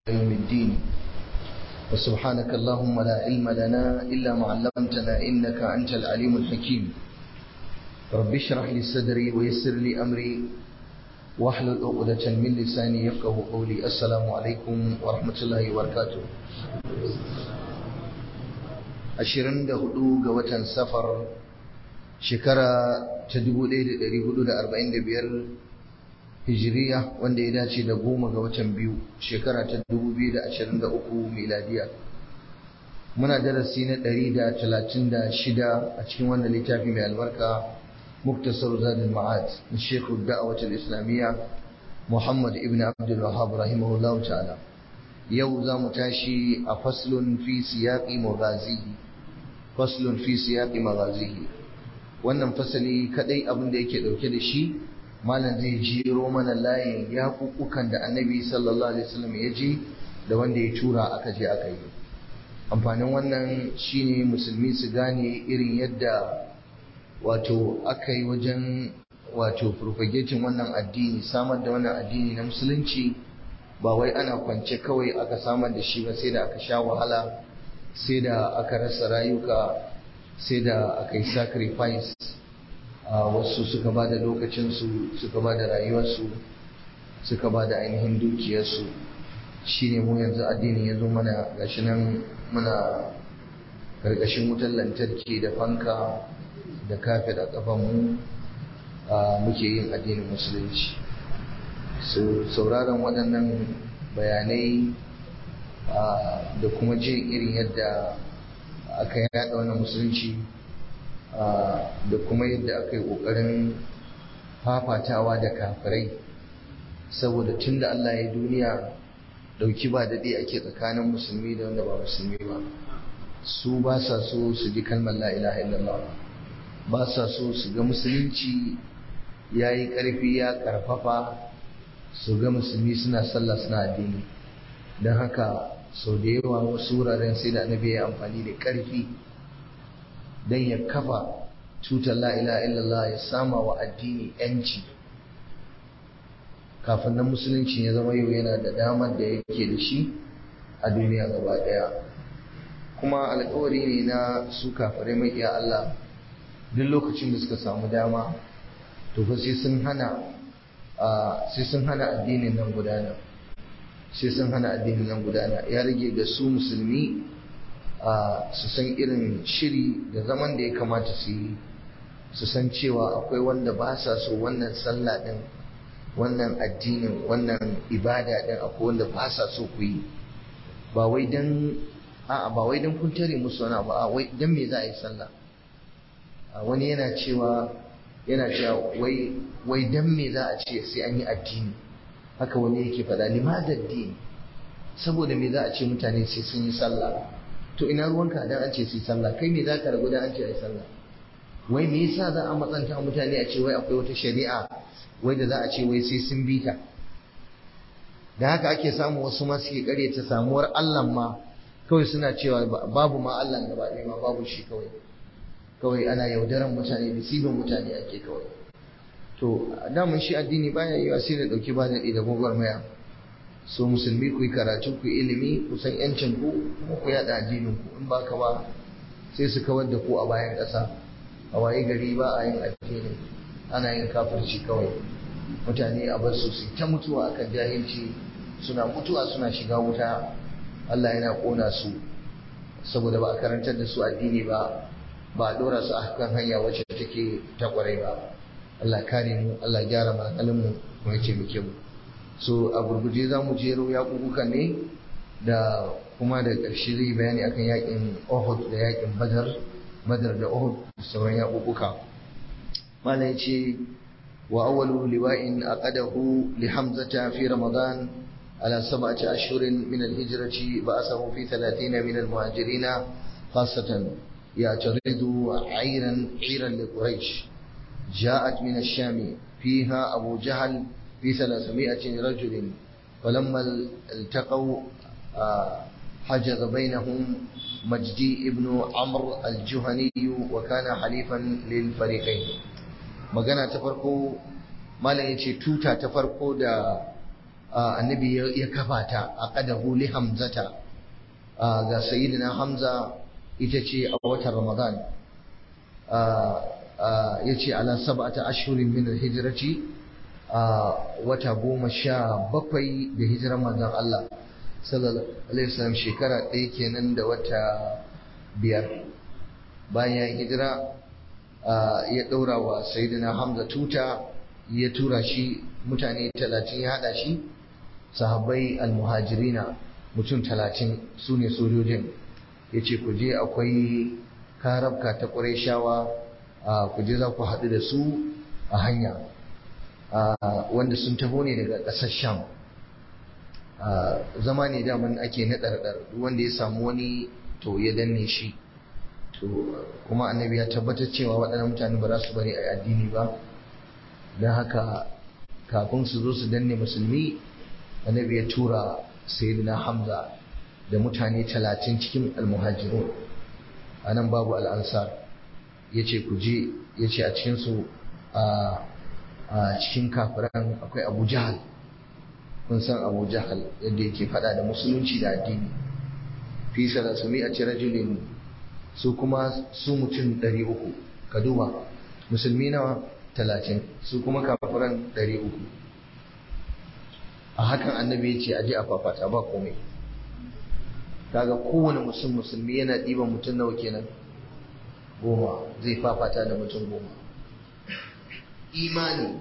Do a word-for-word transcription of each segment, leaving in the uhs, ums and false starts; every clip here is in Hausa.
يوم الدين وسبحانك اللهم لا علم لنا إلا ما علمتنا إنك أنت العليم الحكيم رب اشرح لي صدري ويسر لي أمري واحلل عقدة من لساني يفقه قولي السلام عليكم ورحمة الله وبركاته ashirin da hudu ga watan safar shekara ta dubu ɗaya da ɗari hudu da arba'in da biyar hijiriya wanda ya dace da goma ga watan biyu shekara ta dubu biyu da ashirin da uku miladiya muna darasi na ɗari da talatin da shida a cikin wannan littafi mai albarka muktasar zadul ma'ad na shekhu da'awatul islamiyya muhammad ibn abdul wahhab rahimahullahu ta'ala yau za mu tashi a faslun fi siyaqi maghazihi faslun fi siyaqi maghazihi wannan fasali kadai abin da yake dauke da shi malam zai jiro mana layin yakukukan da annabi sallallahu alaihi wasallam ya je da wanda ya tura aka je aka yi amfanin wannan shine musulmi su gane irin yadda wato aka yi wajen wato propagating wannan addini samar da wannan addini na musulunci ba wai ana kwance kawai aka samar da shi ba sai da aka sha wahala sai da aka rasa rayuka sai da aka yi sacrifice wasu suka ba da lokacinsu suka ba da rayuwarsu suka ba da ainihin dukiyarsu shi ne mu yanzu addini ya zo mana gashi nan muna ƙarƙashin wutar lantarki da fanka da kafet a ƙafanmu muke yin addinin musulunci sauraron waɗannan bayanai da kuma jin irin yadda aka yada wannan musulunci da kuma yadda aka yi ƙoƙarin fafatawa da kafirai saboda tun da Allah ya duniya ɗauki ba daɗe ake tsakanin musulmi da wanda ba musulmi ba su ba sa so su ji kalmar la ilaha illallah ba sa so su ga musulunci ya yi ƙarfi ya ƙarfafa su ga musulmi suna sallah suna addini don haka sau da yawa wasu wuraren sai da annabi ya amfani da ƙarfi don ya kafa cutar la ilaha illallah ya sama wa addini yanci kafin nan musulunci ya zama yau yana da damar da yake da shi a duniya gaba daya kuma alkawari ne na su kafirai mai iya Allah duk lokacin da suka samu dama to fa sai sun hana sai sun hana addinin nan gudana sai sun hana addinin nan gudana ya rage ga su musulmi su san irin shiri da zaman da ya kamata su yi su san cewa akwai wanda ba sa so wannan sallah din wannan addinin wannan ibada din akwai wanda ba sa so ku yi ba wai dan a'a ba wai dan kun tare musu wani ba a wai dan me za a yi sallah wani yana cewa yana cewa wai wai dan me za a ce sai an yi addini haka wani yake faɗa limadar din saboda me za a ce mutane sai sun yi sallah to ina ruwanka dan an ce sai sallah kai me zaka ragu dan an ce ai sallah wai me yasa za a matsanta mutane a ce wai akwai wata shari'a wai da za a ce wai sai sun bi ta da haka ake samu wasu ma suke karyata samuwar Allah ma kawai suna cewa babu ma Allah gaba ɗaya ma babu shi kawai kawai ana yaudaran mutane da sibin mutane ake kawai to daman shi addini baya yi sai da dauki ba da da gwagwarmaya so musulmi ku yi karatu ku yi ilimi ku san yancin ku kuma ku yada addinin ku in baka ba sai su kawar da ku a bayan ƙasa a waye gari ba a yin addini ana yin kafirci kawai mutane a bar su su ta mutuwa akan jahilci suna mutuwa suna shiga wuta Allah yana kona su saboda ba a karantar da su addini ba ba a dora su a kan hanya wacce take ta kwarai ba Allah kare mu Allah gyara mana mu kuma ya ce muke mu so a gurguje za mu jero yaƙuƙuka ne da kuma da ƙarshe zai bayani akan yaƙin Uhud da yaƙin Badar Badar da Uhud da sauran yaƙuƙuka malai ya ce wa awwalu liwa'in aqadahu li Hamzata fi Ramadan ala sab'ati ashhurin min al-hijrati ba'athahu fi thalathina min al-muhajirin khassatan ya'taridu 'ayran 'ayran li Quraysh جاءت من الشام فيها أبو جهل في ثلاثمائة رجل فلما التقوا حجز بينهم مجدي ابن عمرو الجهني وكان حليفا للفريقين magana ta farko malam yace tuta ta farko da annabi ya kafa ta a qadahu li hamzata ga sayyidina hamza ita ce a watan ramadan yace ala sab'ata ashhurin min al-hijrati wata goma sha bakwai da hijiran manzon Allah sallallahu alaihi wasallam shekara ɗaya kenan da wata biyar bayan hijira ya ɗaura wa sayyidina hamza tuta ya tura shi mutane talatin ya haɗa shi sahabbai almuhajirina mutum talatin su ne sojojin ya ce ku je akwai karabka ta ƙurayshawa ku je za ku haɗu da su a hanya wanda sun taho ne daga ƙasar sham zama ne daman ake na ɗarɗar wanda ya samu wani to ya danne shi to kuma annabi ya tabbatar cewa waɗannan mutane ba za su bari a yi addini ba don haka kafin su zo su danne musulmi annabi ya tura sayyidina hamza da mutane talatin cikin almuhajirun a nan babu al'ansar ya ce ku je ya ce a cikinsu a cikin kafiran akwai abu jahal kun san abu jahal yadda yake fada da musulunci da addini fi salasumi a rajulin su kuma su mutum ɗari uku ka duba musulmi nawa talatin su kuma kafiran ɗari uku a hakan annabi ya ce aje a fafata ba komai kaga kowane musul musulmi yana ɗiban mutum nawa kenan goma zai fafata da mutum goma imani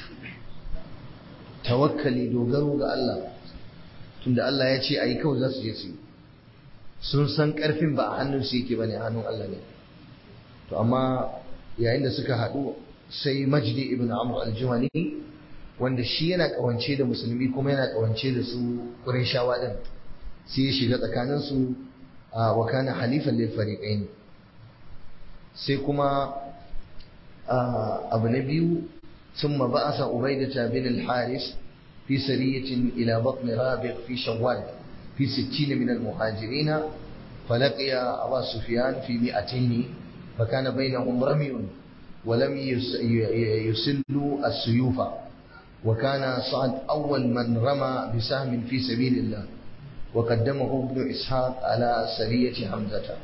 tawakkali dogaro ga Allah tunda Allah ya ce ayi kawai za su je su yi sun san karfin ba a hannun su yake bane a hannun Allah ne to amma yayin da suka haɗu sai Majdi ibn Amr al-Juhani wanda shi yana kawance da musulmi kuma yana kawance da su Qurayshawa din sai ya shiga tsakanin su wa kana halifan lil fariqain sai kuma abu na biyu ثم بعث عبيدة بن الحارث في سرية إلى بطن رابغ في شوال في ستين من المهاجرين فلقي أبا سفيان في مئتين فكان بينهم رمي ولم يسلوا السيوف وكان سعد أول من رمى بسهم في سبيل الله وقدمه ابن إسحاق على سرية حمزة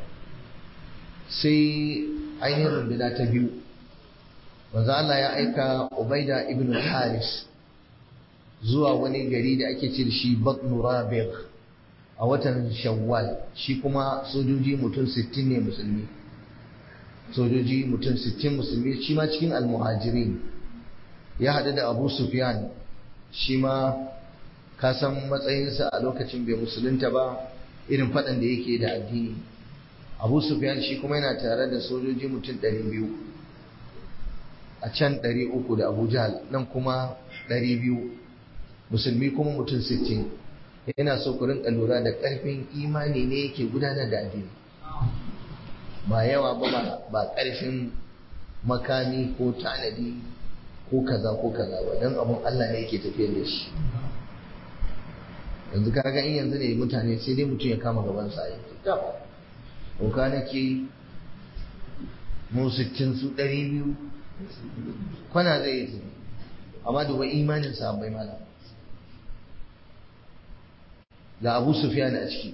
سي عين بلا تبيو manzo Allah ya aika Ubaida ibn al-Haris zuwa wani gari da ake ce shi Batn Rabigh a watan Shawwal shi kuma sojoji mutum sittin ne musulmi sojoji mutum sittin musulmi shi ma cikin al-Muhajirin ya hadu da Abu Sufyan shi ma ka san matsayinsa a lokacin bai musulunta ba irin fadan da yake da addini Abu Sufyan shi kuma yana tare da sojoji mutum ɗari biyu a can ɗari uku da Abu Jahal nan kuma ɗari biyu musulmi kuma mutum sittin yana so ku rinka lura da ƙarfin imani ne yake gudanar da addini ba yawa ba ba ƙarfin makami ko tanadi ko kaza ko kaza ba don abun Allah ne yake tafiyar da shi yanzu kaga in yanzu ne mutane sai dai mutum ya kama gaban sa ya ko nake mu sittin su ɗari biyu kwana zai yi amma duba imanin sahabbai malam ga Abu Sufyan a ciki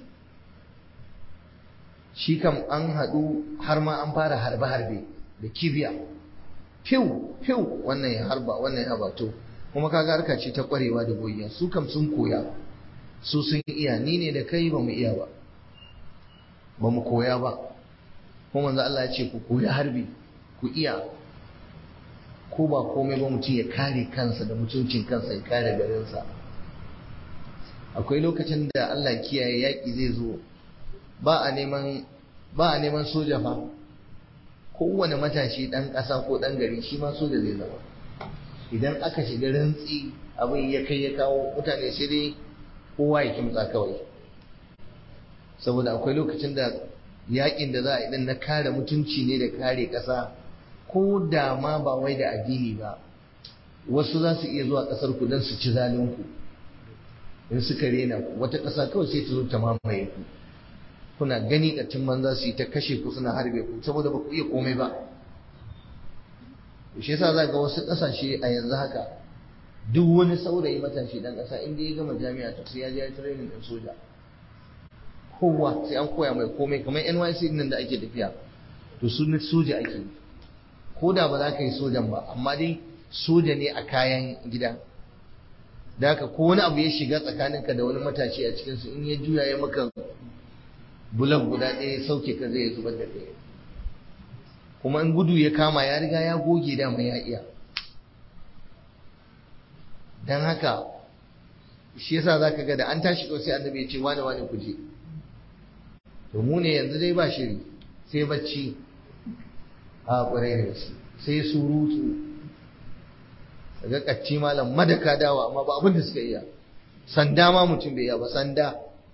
shi kam an haɗu har ma an fara harbe-harbe da kibiya fiw fiw wannan ya harba wannan ya bato kuma kaga harka ce ta kwarewa da goyiya su kam sun koya su sun iya ni ne da kai ba mu iya ba ba mu koya ba kuma manzo Allah ya ce ku koya harbi ku iya ko ba komai ba mutum ya kare kansa da mutuncin kansa ya kare garinsa akwai lokacin da Allah kiyaye yaƙi zai zo ba a neman ba a neman soja fa kowane matashi ɗan ƙasa ko ɗan gari shi ma soja zai zama idan aka shiga rantsi abin ya kai ya kawo mutane sai dai kowa ya kimtsa kawai saboda akwai lokacin da yaƙin da za a yi na kare mutunci ne da kare ƙasa ko da ma ba wai da addini ba wasu za su iya zuwa ƙasar ku don su ci zalinku in suka rena ku wata ƙasa kawai sai ta zo ta mamaye ku kuna gani ƙaccin man za su yi ta kashe ku suna harbe ku saboda ba ku iya komai ba shi yasa za ga wasu ƙasashe a yanzu haka duk wani saurayi matashi dan ƙasa inda ya gama jami'a to sai ya je training din soja, kowa sai an koya mai komai kamar N Y C nan da ake tafiya to su ne soja ake, ko da ba za ka yi sojan ba amma dai soja ne a kayan gida. Da haka ko wani abu ya shiga tsakaninka da wani matashi a cikinsu in ya juya ya maka bulan guda ɗaya sauke ka zai zubar da kai, kuma in gudu ya kama ya riga ya goge dama ya iya. don haka shi yasa za ka ga da an tashi ko sai annabi ya ce wani wani ku je. To mu ne yanzu dai ba shiri sai bacci a ƙwarai da shi sai surutu daga kacci malam madaka dawa amma ba abin da suka iya, sanda ma mutum bai iya ba sanda.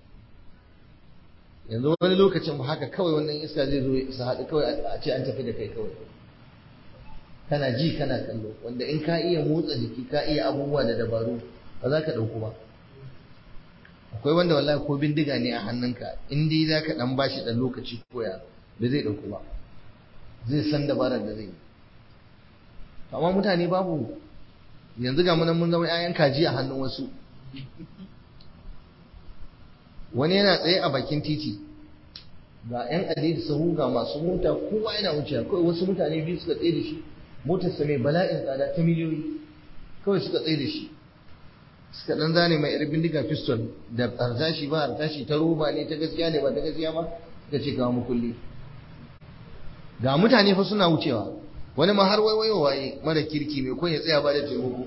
Yanzu wani lokacin ba haka kawai wannan iska zai zo su haɗu kawai a ce an tafi da kai kawai kana ji kana kallo, wanda in ka iya motsa jiki ka iya abubuwa da dabaru ba za ka ɗauku ba. Akwai wanda wallahi ko bindiga ne a hannunka in dai za ka ɗan bashi ɗan lokaci koya ba zai ɗauku ba, zai san dabarar da zai yi. Amma mutane babu, yanzu ga munan mun zama 'ya'yan kaji a hannun wasu. Wani yana tsaye a bakin titi ga 'yan adidi sahu ga masu mota kowa yana wuce, kawai wasu mutane biyu suka tsaye da shi, motarsa mai bala'in tsada ta miliyoyi kawai suka tsaye da shi, suka dan zane mai irin bindiga pistol da harsashi ba harsashi ta roba ne ta gaskiya ne ba ta gaskiya ba, suka ce kawo mukulli. Ga mutane fa suna wucewa, wani ma har waiwayo waye mara kirki mai kun ya tsaya ba da taimako.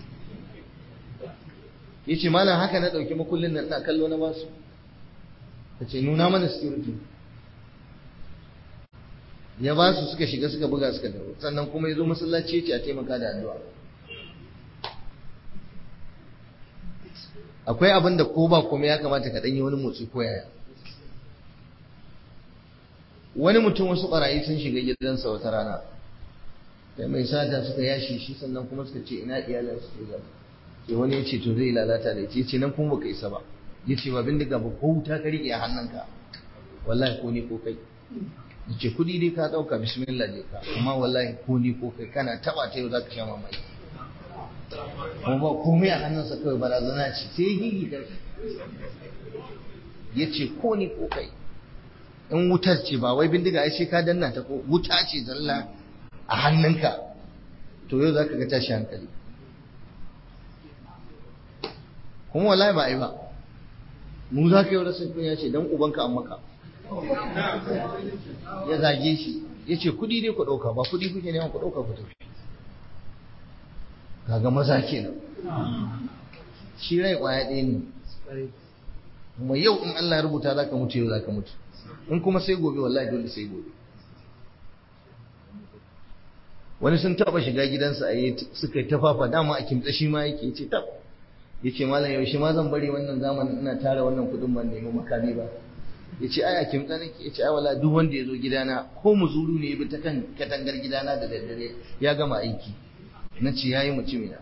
Yace malam haka na dauki makullin nan ina kallo na basu. Tace nuna mana security. Ya basu suka shiga suka buga suka dawo. Sannan kuma yazo masallaci yace a taimaka da addu'a. Akwai abin da ko ba komai ya kamata ka dan yi wani motsi ko yaya. Wani mutum wasu barayi sun shiga gidansa wata rana. Sai mai sata suka yashi shi sannan kuma suka ce ina iyalan su ke zama. Sai wani ya ce to zai lalata da ya ce nan kuma baka isa ba. Ya ce ba bindiga ba ko wuta ka riƙe a hannunka. Wallahi ko ni ko kai. Ya ce kuɗi dai ka ɗauka bismillah je ka, amma wallahi ko ni ko kai kana taɓa ta yau za ka sha mamaki. Kuma ba komai a hannunsa kawai barazana ce sai ya gigi karfi. Ya ce ko ni ko kai. In wutar ce ba wai bindiga ai sai ka danna ta ko wuta ce zalla a hannunka to yau za ka ga tashi hankali. Kuma wallahi ba ai ba, mu za ka yi rasin kunya ce dan ubanka an maka. Ya zage shi ya ce kudi dai ku ɗauka ba kudi kuke neman ku ɗauka ku tafi. Kaga maza kenan, shi rai ƙwaya ɗaya ne, kuma yau in Allah ya rubuta za ka mutu yau za ka mutu, in kuma sai gobe wallahi dole sai gobe. Wani sun taɓa shiga gidansa a yi suka yi tafafa dama a kimtsa shi ma yake ce tab. Ya ce malam yaushe ma zan bari wannan zamanin ina tara wannan kudin ban nemi makami ba. Ya ce ai a kimtsa nake, ya ce ai wala duk wanda ya zo gidana ko muzuru ne ya bi ta kan katangar gidana da daddare ya gama aiki. Na ce yayi mutumina.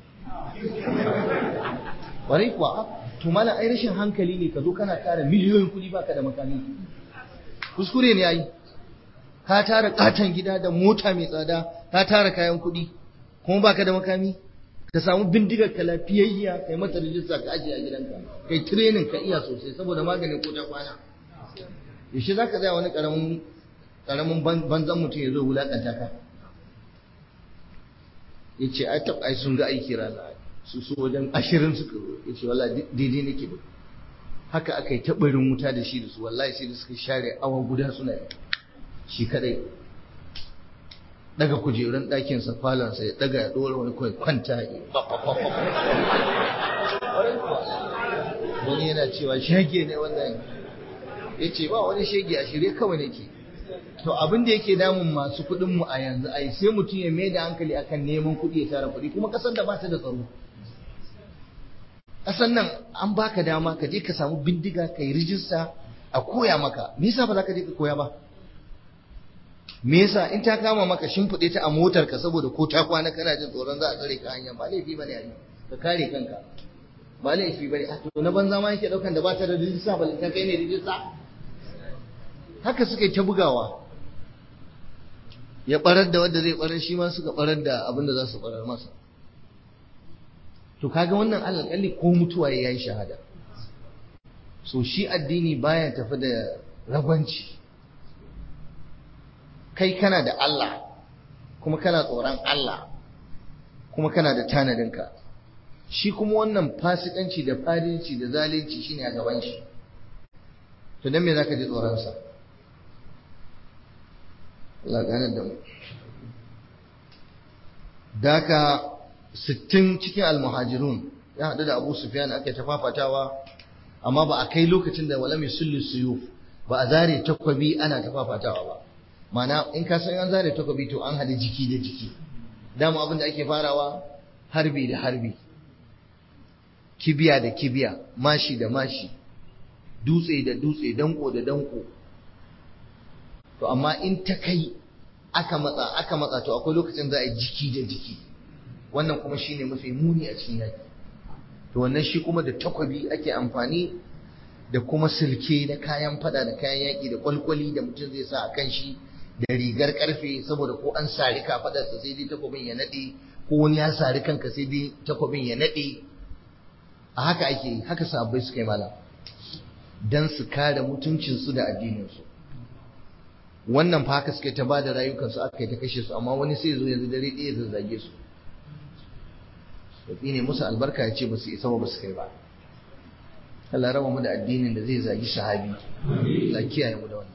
Warai kuwa to malam ai rashin hankali ne ka zo kana tara miliyoyin kudi baka da makami. Kuskure ne ai. Ka tara katon gida da mota mai tsada, ka tara kayan kudi kuma baka da makami. Ka samu bindigar ka lafiyayya kai mata rijista ka ajiye a gidanka, kai training ka iya sosai saboda maganin ko ta kwana. Yaushe za ka tsaya wani karamin karamin banzan mutum ya zo wulakanta ka. Ya ce ai tab ai sun ga aiki rana su su wajen ashirin suka zo. Ya ce wallahi daidai nake ba. Haka aka yi taɓarin wuta da shi da su, wallahi sai da suka share awa guda suna yi shi kadai. Daga kujerun ɗakinsa falonsa ya daga ya ɗora wani kawai kwanta ya wani yana cewa shege ne wannan, ya ce ba wani shege a shirye kawai nake. To abin da yake damun masu kuɗin mu a yanzu ai sai mutum ya mai da hankali akan neman kuɗi ya tara kuɗi, kuma ƙasar da ba ta da tsaro. Ƙasar nan an baka dama ka je ka samu bindiga ka yi rijista a koya maka, me yasa ba za ka je ka koya ba? Me yasa in ta kama maka shimfiɗe ta a motar ka saboda ko ta kwana kana jin tsoron za a tsare ka hanya, ba laifi bane ai ka kare kanka, ba laifi bane. To na banza ma yake daukan da ba ta da rijista ba ta kai ne rijista. Haka suka yi ta bugawa, ya barar da wanda zai barar shi ma suka barar da abin da za su barar masa. to kaga wannan alƙalli ko mutuwa ya yi shahada. So shi addini baya tafi da ragwanci. Kai kana da Allah kuma kana tsoron Allah kuma kana da tanadinka. Shi kuma wannan fasikanci da fadinci da zalunci shine a gaban shi. To dan me zaka ji tsoron sa? Allah gane da mu. Daka sittin cikin almuhajirun ya haɗu da Abu Sufyan aka tafafatawa amma ba a kai lokacin da wala mai sulli suyuf ba a zare takwabi ana tafafatawa ba. Mana in ka san an zare takwabi to an haɗu jiki da jiki. Dama abin da ake farawa harbi da harbi, kibiya da kibiya, mashi da mashi, dutse da dutse, danko da danko. To amma in ta kai aka matsa aka matsa to akwai lokacin za a yi jiki da jiki. Wannan kuma shine mafi muni a cikin yaki. To wannan shi kuma da takwabi ake amfani da kuma silke da kayan fada da kayan yaki da kwalkwali da mutum zai sa a kan shi da rigar karfe saboda ko an sari kafadarsa sai dai takwabin ya nade ko wani ya sari kanka sai dai takwabin ya nade. A haka ake yi, haka sahabbai suka yi malam dan su kare mutuncinsu da addininsu. Wannan fa haka suka ta bada rayukansu aka yi ta kashe su amma wani sai zo yanzu dare ɗaya ya zage su. Ya ne musu albarka ya ce ba su isa ba su kai ba. Allah raba mu da addinin da zai zagi sahabi. Allah kiyaye mu da wannan.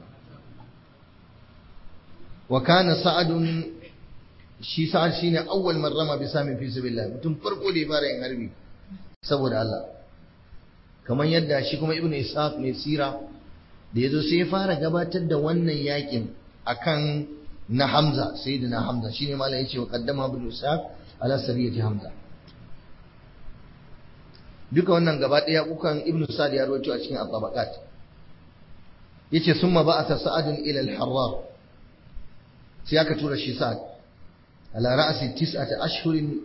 Wa kana sa'adun shi sa'ad shine awwal man rama bi samin fi sabilillah, mutum farko da ya fara yin harbi saboda Allah. Kamar yadda shi kuma Ibn Ishaq mai sira da yazo sai ya fara gabatar da wannan yakin akan na Hamza, sayyidina Hamza shine malai yace wa qaddama Ibn Ishaq ala sariyati Hamza. Duka wannan gaba ɗaya kukan Ibn Sa'd ya rawaito a cikin At-Tabaqat. Yace summa ba'atha Sa'd ila al-Harrar. Sai aka tura shi Sa'd ala ra'si tis'ati ashhurin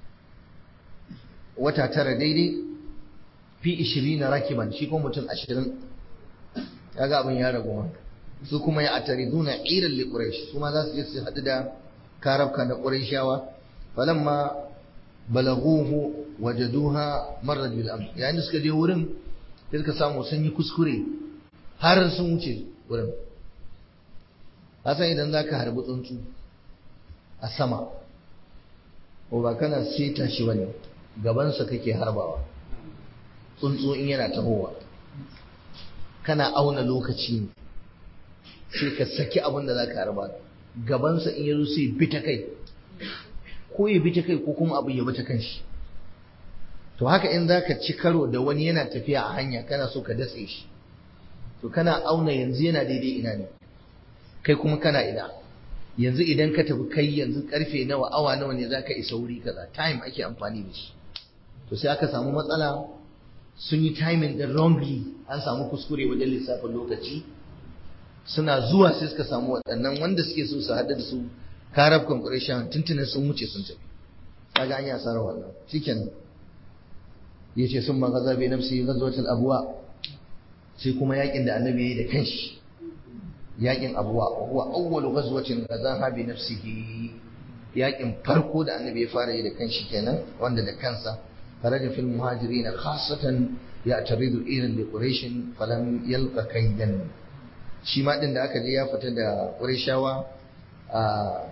wata tara daidai fi ishirin rakiban, shi kuma mutum ashirin. Kaga abin ya ragu ma. Su kuma ya atariduna iran li Quraysh. Su ma za su je su haɗu da karabka da Qurayshawa. Falamma balaghuhu wajaduha marrat bil amr, yayin da suka je wurin sai suka samu sun yi kuskure har sun wuce wurin. Hasan idan zaka harbi tsuntsu a sama ko ba kana seta shi bane, gaban sa kake harbawa. Tsuntsu in yana tahowa kana auna lokaci ne sai ka saki abin da zaka harba, gaban sa in yazo sai bi ta kai ko ya bi ta kai ko kuma abu ya bi ta kanshi. To haka in zaka ci karo da wani yana tafiya a hanya kana so ka datse shi, to kana auna yanzu yana daidai ina ne, kai kuma kana ina. Yanzu idan ka tafi kai yanzu karfe nawa awa nawa ne zaka isa wuri kaza, time ake amfani da shi. To sai aka samu matsala, sun yi timing din wrongly, an samu kuskure wajen lissafin lokaci. Suna zuwa sai suka samu waɗannan wanda suke so su haɗu da su karabkan Qurayshawan tuntunan sun wuce sun tafi. Kaga an yi asarar wannan. Shikenan yace sun magaza bai nafsi ghazwatul abwa, sai kuma yakin da annabi yayi da kanshi, yakin abwa huwa awwalu ghazwatin ghazaha bi nafsihi, yakin farko da annabi ya fara yi da kanshi kenan, wanda da kansa faraja fil muhajirin khassatan ya'taridu iran li quraish falam yalqa kaidan. Shi ma din da aka je ya fita da Qurayshawa a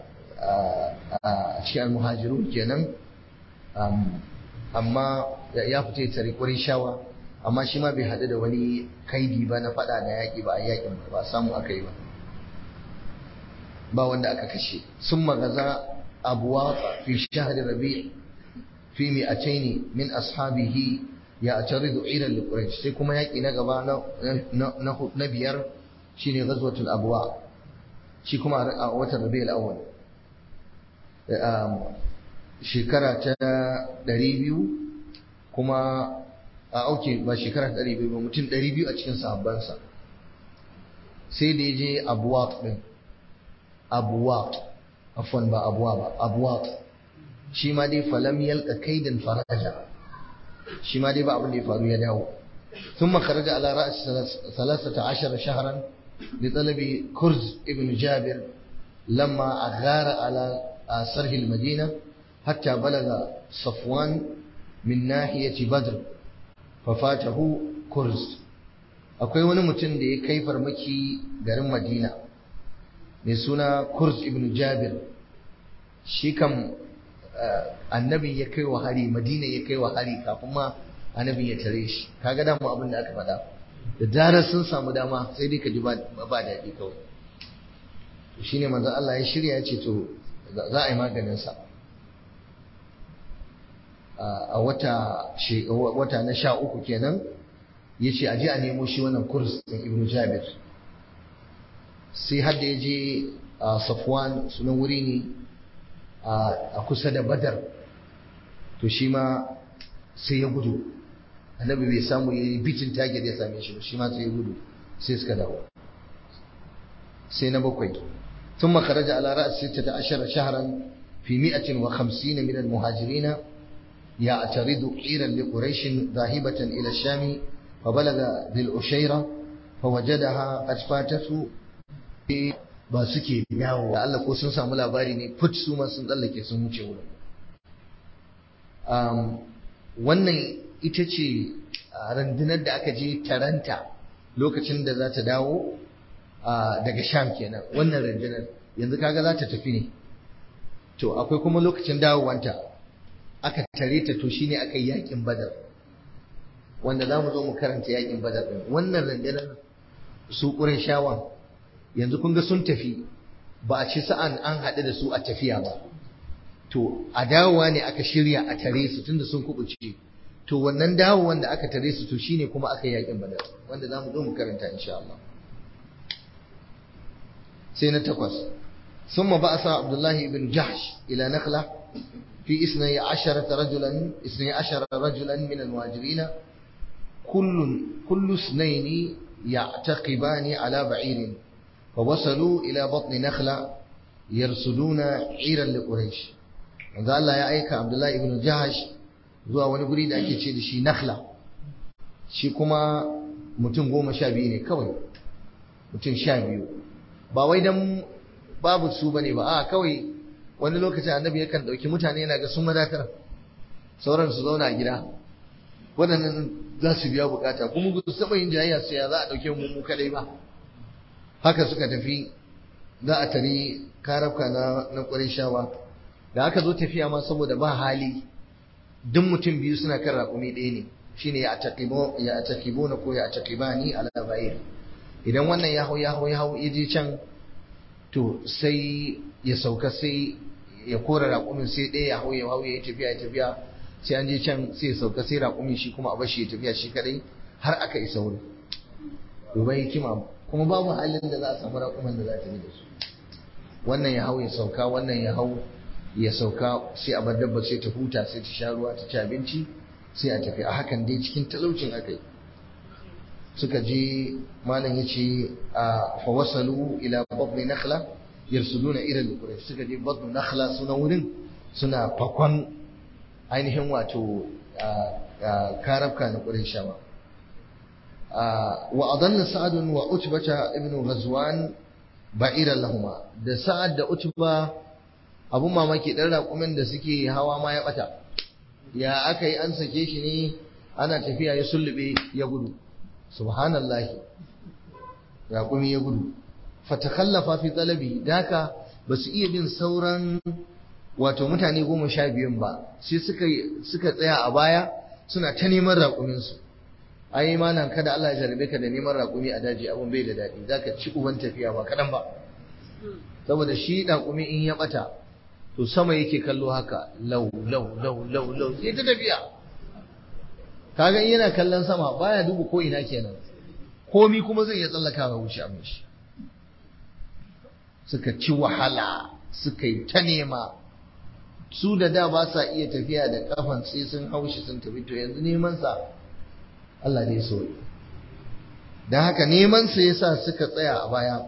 a cikin muhajirun kenan, amma ya fita ya tare Qurayshawa, amma shi ma bai hadu da wani kaidi ba na fada da yaki ba a yakin ba samu aka yi ba ba wanda aka kashe. Summa gaza abwa fi shahr rabi' fi mi'atayn min ashabihi ya'taridu ila al-Quraysh. Sai kuma yaki na gaba na na biyar shine ghazwatul abwa, shi kuma a watan Rabi'ul Awwal shekara ta ɗari biyu, kuma a auke ba shekara ta ɗari biyu ba, mutum ɗari biyu a cikin sahabbansa. Sai da ya je Abwat ɗin, Abwat afwan ba Abwa ba, Abwat shi ma dai falam yalqa kaidan faraja, shi ma dai ba abin da ya faru ya dawo. ثم خرج على رأس ثلاثة عشر شهرا لطلب كرز ابن جابر لما أغار على سره المدينة حتى بلغ صفوان min nahiyati badr fa fatahu kurz. akwai wani mutum da ya kai farmaki garin Madina mai suna Kurz ibn Jabir, shi kam annabi ya kai wa hari, Madina ya kai wa hari kafin ma annabi ya tare shi. kaga dama abin da aka faɗa, da zarar sun samu dama sai dai ka ji ba daɗi kawai. shine manzon Allah ya shirya ya ce to za a yi maganin sa a wata wata na sha uku kenan. ya ce aje a nemo shi wannan Kurz ɗin ibn Jabir. sai har da ya je a Safwan, sunan wuri ne a kusa da Badar, to shi ma sai ya gudu. annabi bai samu ya yi bitin target ya same shi ba, shi ma sai ya gudu, sai suka dawo. sai na bakwai ثم خرج على رأس ستة عشر شهرا في مئة وخمسين من المهاجرين يعترض عيرا لقريش ذاهبة إلى الشام فبلغ ذي الأشيرة فوجدها قد فاتته ba suke yawo da Allah ko sun samu labari ne put su ma sun tsallake sun wuce wurin. um, wannan ita ce rundunar da aka je taranta lokacin da za ta dawo daga Sham kenan. wannan rundunar yanzu kaga za ta tafi ne, to akwai kuma lokacin dawowanta aka tare ta, to shine aka yi yakin Badar, wanda za mu zo mu karanta yakin Badar din. wannan rundunar su Qurayshawan yanzu kun ga sun tafi, ba a ci sa'an an haɗu da su a tafiya ba, to a dawowa ne aka shirya a tare su tunda sun kubuce. to wannan dawowan da aka tare su to shine kuma aka yi yakin Badar, wanda za mu zo mu karanta insha Allah. sai na takwas ثم بعث عبد الله بن جحش إلى نخلة في اثني عشرة رجلا اثني عشر رجلا من المهاجرين كل كل اثنين يعتقبان على بعير فوصلوا إلى بطن نخلة يرصدون عيرا لقريش. manzo Allah ya aika Abdullah ibn Jahash zuwa wani guri da ake ce da shi Nakhla, shi kuma mutum goma sha biyu ne kawai, mutum sha biyu. ba wai dan babu su bane ba, a kawai wani lokacin annabi yakan dauki mutane yana ga sun wadatar, sauran su zauna a gida, waɗannan za su biya bukata, kuma ba su taɓa yin jayayya sai ya za a dauke mu mu kadai ba. haka suka tafi za a tari karafka na na Qurayshawa. da aka zo tafiya ma saboda ba hali, duk mutum biyu suna kan raƙumi ɗaya ne, shine ya ataqibu ya ataqibuna ko ya ataqibani ala ba'ir. idan wannan ya hau ya hau ya hau ya je can, to sai ya sauka, sai ya kora raƙumin, sai ɗaya ya hau ya hau ya tafiya ya tafiya, sai an je can sai ya sauka, sai raƙumin shi kuma a bashi ya tafiya shi kadai har aka isa wurin. duba hikima, kuma babu halin da za a samu raƙuman da za ta yi da su. wannan ya hau ya sauka, wannan ya hau ya sauka, sai a bar dabba sai ta huta, sai ta sha ruwa, ta ci abinci, sai a tafi a hakan dai cikin talaucin aka yi. suka je, malam ya ce a fawasalu ila babni nakhla yarsuduna ila al-quraish. suka je babni nakhla, suna wurin suna fakon ainihin wato karabka na qurayshawa. wa adanna sa'ad wa utbata ibn ghazwan ba'iran lahuma. da sa'ad da utba, abun mamaki dan raƙumin da suke hawa ma ya bata, ya aka yi an sake shi ne ana tafiya ya sullube ya gudu. subhanallahi, raƙumi ya gudu. fatakhallafa fi talabi, daka basu iya bin sauran wato mutane goma sha biyun ba, sai suka suka tsaya a baya suna ta neman raƙumin su. ai malam, kada Allah ya jarabe ka da neman raƙumi a daji, abun bai da daɗi, zaka ci uban tafiya ba kaɗan ba. saboda shi raƙumi in ya ɓata, to sama yake kallo haka, lau lau lau lau lau, sai ta tafiya. kaga in yana kallon sama baya duba ko ina kenan, komi kuma zai iya tsallakawa wuce abin shi. suka ci wahala, suka yi ta nema, su da da ba sa iya tafiya da kafan sai sun haushi sun tafi, to yanzu neman sa Allah ne so. dan haka neman sa yasa suka tsaya a baya.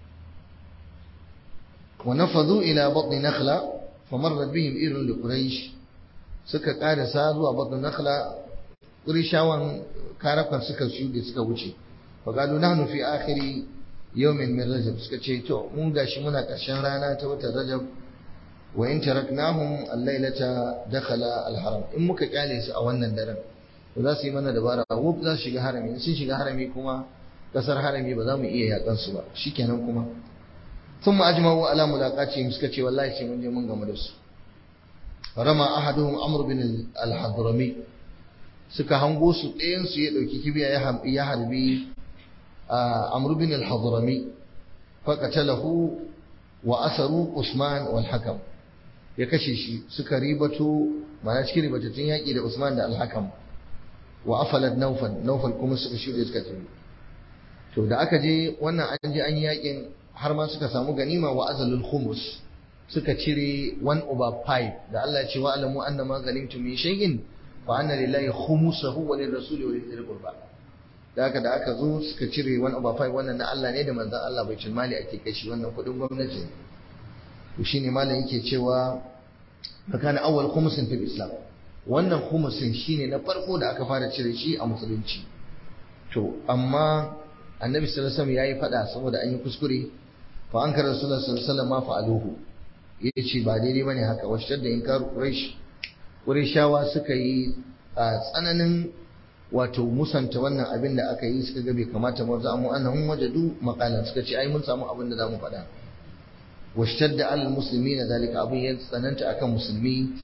wa nafadhu ila batni nakhla famarra bihim irun li quraish. suka karasa zuwa batni nakhla, Qurayshawan karakan suka shuɗe suka wuce. fa qalu nahnu fi akhiri yawmin min rajab. suka ce to mun gashi muna ƙarshen rana ta watan rajab, wa in taraknahum al-lailata dakhala al-haram in muka kyale su a wannan daren to za su yi mana dabara wuf za su shiga harami sun shiga harami kuma kasar harami ba za mu iya yakan su ba shikenan kuma ثم أجمعوا على ملاقاتهم سكتي والله شيء من جمن غمدس رمى أحدهم عمرو بن الحضرمي suka hango su ɗayan su ya ɗauki kibiya ya harbi Amr bin al-Hadrami faqatalahu wa asaru Usman wal Hakam ya kashe shi suka ribato mana cikin ribatattun yaƙi da Usman da al-Hakam wa afalat Nawfal Nawfal kuma suka shirye suka tafi to da aka je wannan an je an yi yaƙin har ma suka samu ganima wa azalul khumus suka cire one over five da Allah ya ce wa alamu annama ganimtum min shay'in fa anna lillahi khumusahu wa lirrasuli wa lidhil qurba da haka da aka zo suka cire one over five wannan na Allah ne da manzon Allah baitul mali ake kashi wannan kudin gwamnati to shine malam yake cewa fakana awwal khumusin fil islam wannan khumusin shine na farko da aka fara cire shi a musulunci to amma annabi sallallahu alaihi wasallam yayi fada saboda an yi kuskure fa an kar rasulullah sallallahu alaihi wasallam ma fa'aluhu yace ba daidai bane haka washtar da inkar quraish qurayshawa suka yi tsananin wato musanta wannan abin da aka yi suka ga bai kamata ba za mu annahum wajadu maqalan suka ce ai mun samu abin da zamu faɗa washtar da al muslimina dalika abin ya tsananta akan musulmi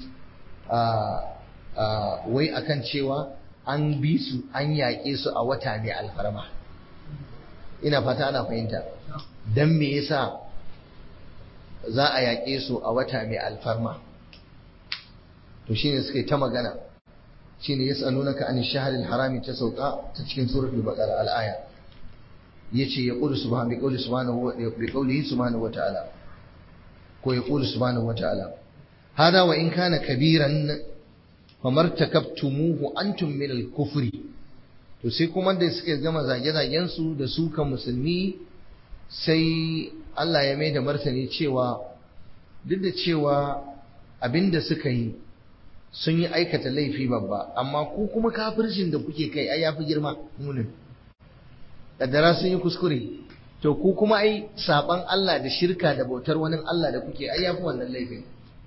a wai akan cewa an bi su an yaƙe su a wata mai alfarma ina fata ana fahimta dan me yasa za a yaƙe su a wata mai alfarma to shine suka yi ta magana shine yas'alunaka an ash-shahr al-harami ta sauka ta cikin suratul baqara al-aya yace ya qulu subhanahu bi qawli subhanahu wa bi qawlihi subhanahu wa ta'ala ko ya qulu subhanahu wa ta'ala hada wa in kana kabiran famartakabtumuhu antum min al-kufri to sai kuma da suka gama zage-zagen su da su kan musulmi sai Allah ya mai da martani cewa duk da cewa abinda suka yi sun yi aikata laifi babba amma ku kuma kafircin da kuke kai ai yafi girma munin kaddara sun yi kuskure to ku kuma ai saban Allah da shirka da bautar wani Allah da kuke ai yafi wannan laifin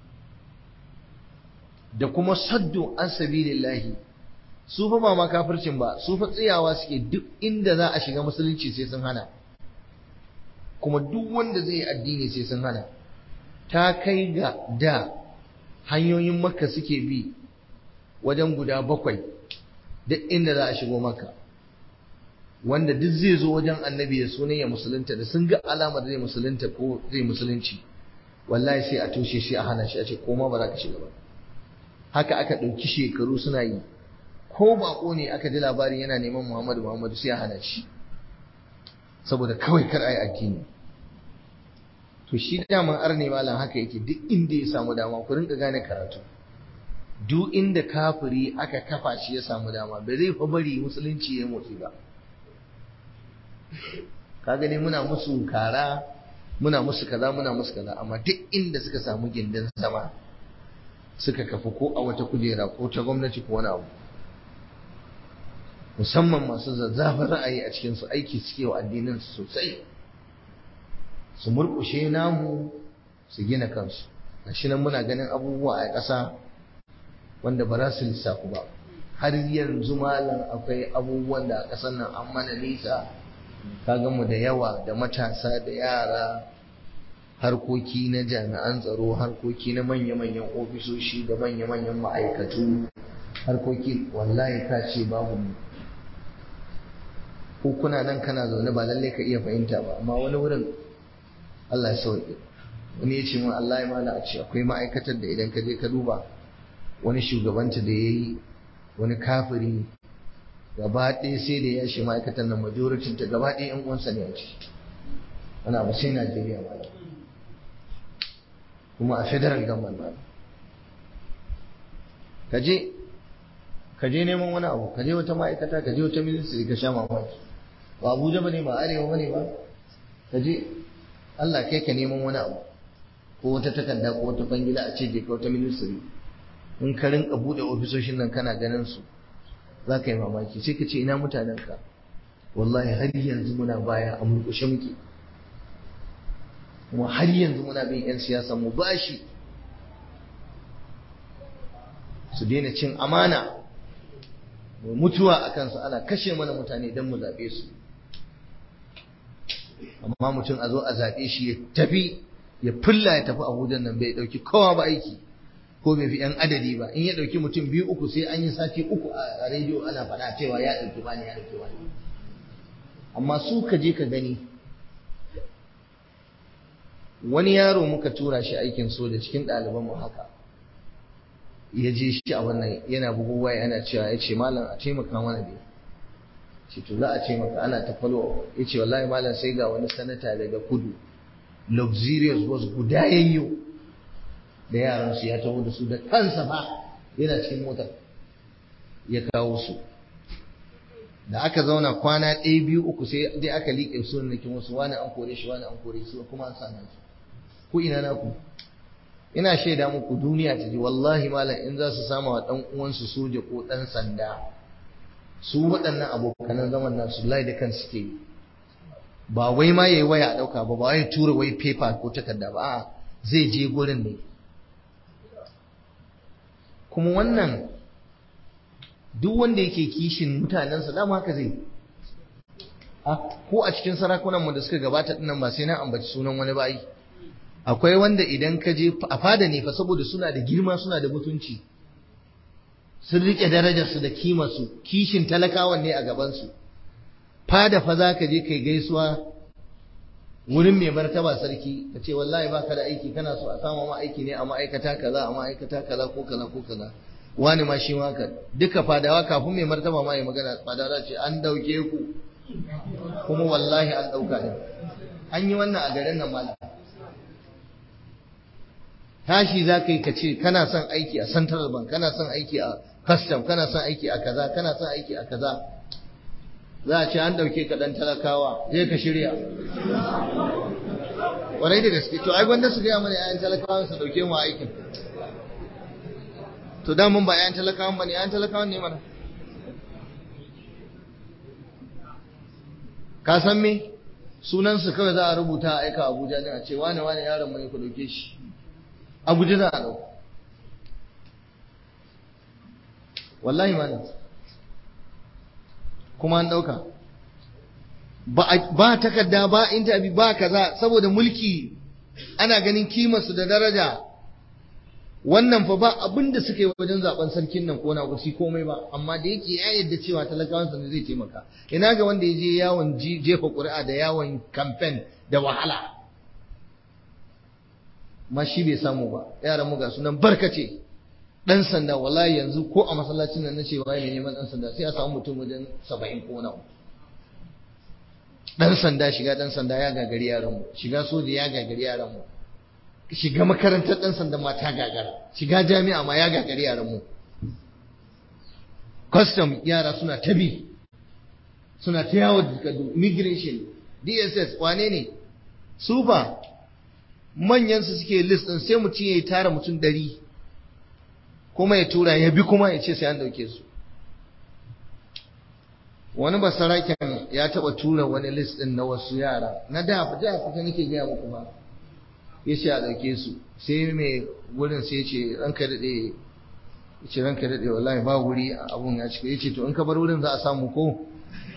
da kuma saddu an sabilillahi su fa ba ma kafircin ba su fa tsayawa suke duk inda za a shiga musulunci sai sun hana kuma duk wanda zai yi addini sai sun hana ta kai ga da hanyoyin makka suke bi wajen guda bakwai duk inda za a shigo makka wanda duk zai zo wajen annabi ya sunan ya musulunta da sun ga alamar zai musulunta ko zai musulunci wallahi sai a toshe shi a hana shi a ce koma ba za ka shiga ba haka aka ɗauki shekaru suna yi ko bako ne aka ji labarin yana neman muhammadu muhammadu sai a hana shi saboda kawai kar a yi addini to shi daman arne malam haka yake duk inda ya samu dama ku rinka gane karatu duk inda kafiri aka kafa shi ya samu dama ba zai fa bari musulunci ya motsi ba kaga ne muna musu kara muna musu kaza muna musu kaza amma duk inda suka samu gindin sama suka kafa ko a wata kujera ko ta gwamnati ko wani abu musamman masu zazzafin ra'ayi a cikin su aiki suke wa addinin su sosai su murƙushe namu su gina kansu gashi nan muna ganin abubuwa a ƙasa wanda ba za su lissafu ba har yanzu malam akwai abubuwan da a ƙasar nan an mana nisa ka mu da yawa da matasa da yara harkoki na jami'an tsaro harkoki na manya-manyan ofisoshi da manya-manyan ma'aikatu harkoki wallahi ka ce babu mu ko kuna nan kana zaune ba lallai ka iya fahimta ba amma wani wurin Allah ya sauke wani ya ce min Allah ya mala a ce akwai ma'aikatar da idan ka je ka duba wani shugabanta da ya yi wani kafiri gaba ɗaya sai da ya shi ma'aikatar nan majoritin ta gaba ɗaya 'yan uwansa ne a ciki wani abu sai Najeriya ba kuma a federal government ba ka je ka je neman wani abu ka je wata ma'aikata ka je wata ministry ka sha mamaki ba Abuja bane ba Arewa bane ba ka je Allah kai ka neman wani abu ko wata takarda ko wata bangila a ce je ka wata ministry in ka rinka bude ofisoshin nan kana ganin su za ka yi mamaki sai ka ce ina mutanen ka wallahi har yanzu muna baya a murƙushe muke kuma har yanzu muna bin yan siyasa mu bashi su daina cin amana, mutuwa a kansu ana kashe mana mutane don mu zaɓe su. Amma mutum a zo a zaɓe shi ya tafi ya fulla ya tafi Abuja nan bai ɗauki kowa ba aiki ko bai fi ‘yan adadi ba, in ya ɗauki mutum biyu uku sai an yi sati uku a rediyo ana faɗa cewa ya ɗauki wani ya ɗauki wani. Amma su ka je ka gani, wani yaro muka tura shi aikin soja cikin ɗalibanmu haka, ya je shi a wannan yana bugu waya yana cewa ya ce malam a taimaka mana dai, ce to za a taimaka ana ta follow, ya ce wallahi malam sai ga wani sanata daga kudu luxurious bus guda yayyo da yaran su ya taho da su da kansa fa yana cikin motar ya kawo su. Da aka zauna kwana ɗaya biyu uku sai dai aka liƙe su ne kin wasu wani an kore shi wani an kore shi kuma an sana su. Ku ina naku? Ina shaida muku duniya ta ji wallahi malam in za su sama wa ɗan uwansu soja ko ɗan sanda, su waɗannan abokanan zaman nasu lai da kan suke yi. Ba wai ma yayi waya a ɗauka ba, ba wai tura wai paper ko takarda ba, a'a zai je gurin ne. Kuma wannan duk wanda yake kishin mutanensa dama haka zai. Ko a cikin sarakunanmu da suka gabata dinnan ba sai na ambaci sunan wani ba yi. Akwai wanda idan ka je a fada ne fa saboda suna da girma suna da mutunci, sun rike darajarsu da kimarsu, kishin talakawan ne a gabansu. Fada fa za ka je kai gaisuwa wurin mai martaba sarki ka ce wallahi ba ka da aiki kana so a samu ma aiki ne a ma'aikata kaza a ma'aikata kaza ko kaza ko kaza, wani ma shi ma ka duka fadawa kafin mai martaba ma ya magana fadawa ce an dauke ku, kuma wallahi an dauka ne. An yi wannan a garin nan malam. Tashi za ka yi ka ce kana son aiki a Central Bank, kana son aiki a Custom, kana son aiki a kaza, kana son aiki a kaza. Za a ce an dauke ka dan talakawa, je ka shirya. Kwarai da gaske, to ai gwanda su gaya mana yayan talakawan su dauke mu aikin. To da mun ba yayan talakawan ba ne, yayan talakawan ne mana. Ka san me? Sunansu kawai za a rubuta a aika Abuja ne a ce wane wane yaron mu ne ku dauke shi. Abuja za a dauka. Wallahi malam. Kuma an dauka. Ba ba takarda ba interview ba kaza saboda mulki ana ganin kimarsu da daraja. Wannan fa ba abin da suka yi wajen zaben sarkin nan ko na kusi komai ba, amma da yake ya yadda cewa talakawansa ne zai taimaka. Ina ga wanda ya je yawon jefa ƙuri'a da yawon campaign da wahala. Ma shi bai samu ba, yaran mu ga sunan barkace. Dan sanda wallahi yanzu ko a masallacin nan nace wai mai neman dan sanda sai a samu mutum wajen saba'in ko nawa. Dan sanda shiga dan sanda ya gagari yaran mu, shiga soja ya gagari yaran mu. Shiga makarantar ɗan sanda ma ta gagara, shiga jami'a ma ya gagari yaran mu. Custom yara suna tabi, suna ta yawo da immigration, D S S wane ne? Su ba manyan su suke list ɗin sai mutum ya tara mutum ɗari kuma ya tura ya bi kuma ya ce sai an ɗauke su. Wani basaraken ya taɓa tura wani list ɗin na wasu yara, na da fa da fa nake gaya muku ba. Ya ce a ɗauke su sai mai wurin sai ce ranka daɗe ya ce ranka daɗe wallahi ba wuri a abun ya cika ya ce to in ka bar wurin za a samu ko